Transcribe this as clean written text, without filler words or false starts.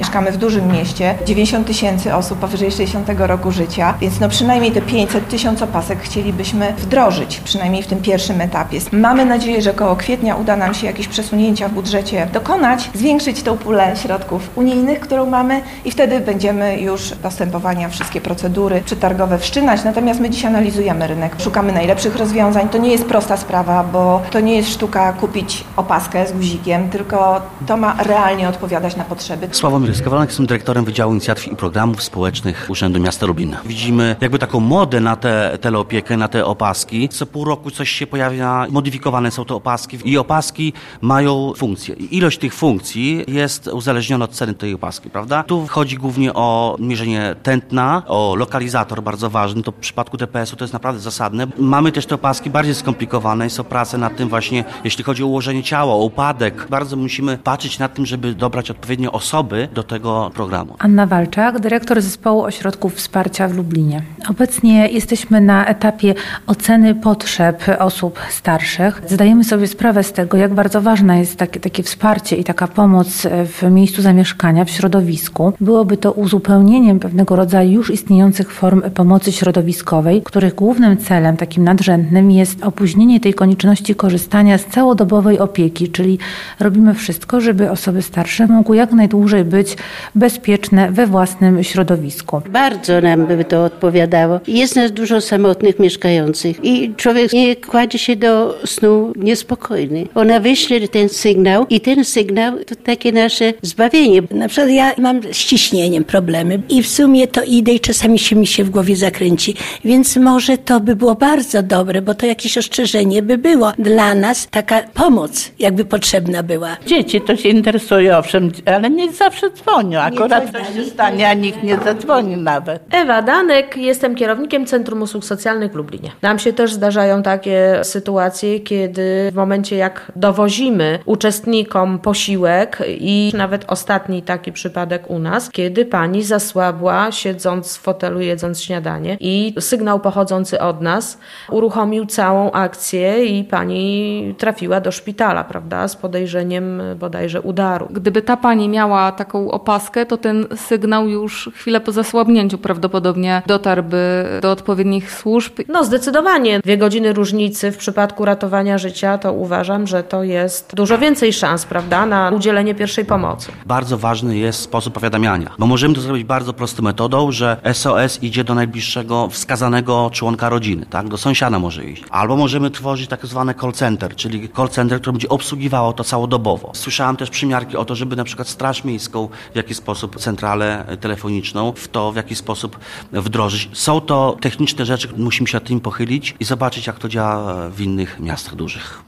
Mieszkamy w dużym mieście, 90 000 osób powyżej 60 roku życia, więc przynajmniej te 500 000 opasek chcielibyśmy wdrożyć, przynajmniej w tym pierwszym etapie. Mamy nadzieję, że koło kwietnia uda nam się jakieś przesunięcia w budżecie dokonać, zwiększyć tą pulę środków unijnych, którą mamy i wtedy będziemy już postępowania, wszystkie procedury przetargowe wszczynać. Natomiast my dziś analizujemy rynek, szukamy najlepszych rozwiązań. To nie jest prosta sprawa, bo to nie jest sztuka kupić opaskę z guzikiem, tylko to ma realnie odpowiadać na potrzeby. Sławomir Skowronek, jestem dyrektorem Wydziału Inicjatyw i Programów Społecznych Urzędu Miasta Lublin. Widzimy jakby taką modę na tę teleopiekę, na te opaski. Co pół roku coś się pojawia, modyfikowane są te opaski i opaski mają funkcje. Ilość tych funkcji jest uzależniona od ceny tej opaski, prawda? Tu chodzi głównie o mierzenie tętna, o lokalizator bardzo ważny, to w przypadku DPS-u to jest naprawdę zasadne. Mamy też te opaski bardziej skomplikowane i są prace nad tym właśnie, jeśli chodzi o ułożenie ciała, o upadek. Bardzo musimy patrzeć nad tym, żeby dobrać odpowiednie osoby do tego programu. Anna Walczak, dyrektor Zespołu Ośrodków Wsparcia w Lublinie. Obecnie jesteśmy na etapie oceny potrzeb osób starszych. Zdajemy sobie sprawę z tego, jak bardzo ważne jest takie wsparcie i taka pomoc w miejscu zamieszkania, w środowisku. Byłoby to uzupełnieniem pewnego rodzaju już istniejących form pomocy środowiskowej, których głównym celem, takim nadrzędnym, jest opóźnienie tej konieczności korzystania z całodobowej opieki, czyli robimy wszystko, żeby osoby starsze mogły jak najdłużej być bezpieczne we własnym środowisku. Bardzo nam by to odpowiadało. Jest nas dużo samotnych mieszkających i człowiek nie kładzie się do snu niespokojny. Ona wyśle ten sygnał i ten sygnał to takie nasze zbawienie. Na przykład ja mam z ciśnieniem problemy i w sumie to idę i czasami mi się w głowie zakręci, więc może to by było bardzo dobre, bo to jakieś ostrzeżenie by było dla nas, taka pomoc jakby potrzebna była. Dzieci to się interesują, owszem, ale nie zawsze dzwonią. Akurat coś się stanie, a nikt nie zadzwoni nawet. Ewa Danek, jestem kierownikiem Centrum Usług Socjalnych w Lublinie. Nam się też zdarzają takie sytuacje, kiedy w momencie jak dowozimy uczestnikom posiłek i nawet ostatni taki przypadek u nas, kiedy pani zasłabła siedząc w fotelu, jedząc śniadanie i sygnał pochodzący od nas uruchomił całą akcję i pani trafiła do szpitala, prawda, z podejrzeniem bodajże udaru. Gdyby ta pani miała taką opaskę, to ten sygnał już chwilę po zasłabnięciu prawdopodobnie dotarłby do odpowiednich służb. No zdecydowanie 2 godziny różnicy w przypadku ratowania życia, to uważam, że to jest dużo więcej szans, prawda, na udzielenie pierwszej pomocy. Bardzo ważny jest sposób powiadamiania, bo możemy to zrobić bardzo prostą metodą, że SOS idzie do najbliższego wskazanego członka rodziny, tak? Do sąsiada może iść. Albo możemy tworzyć tak zwane call center, czyli call center, które będzie obsługiwało to całodobowo. Słyszałem też przymiarki o to, żeby na przykład Straż Miejską w jakiś sposób, centralę telefoniczną, w jaki sposób wdrożyć. Są to techniczne rzeczy, musimy się nad tym pochylić i zobaczyć, jak to działa w innych miastach dużych.